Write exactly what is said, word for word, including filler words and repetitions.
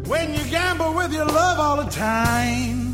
When you gamble with your love all the time.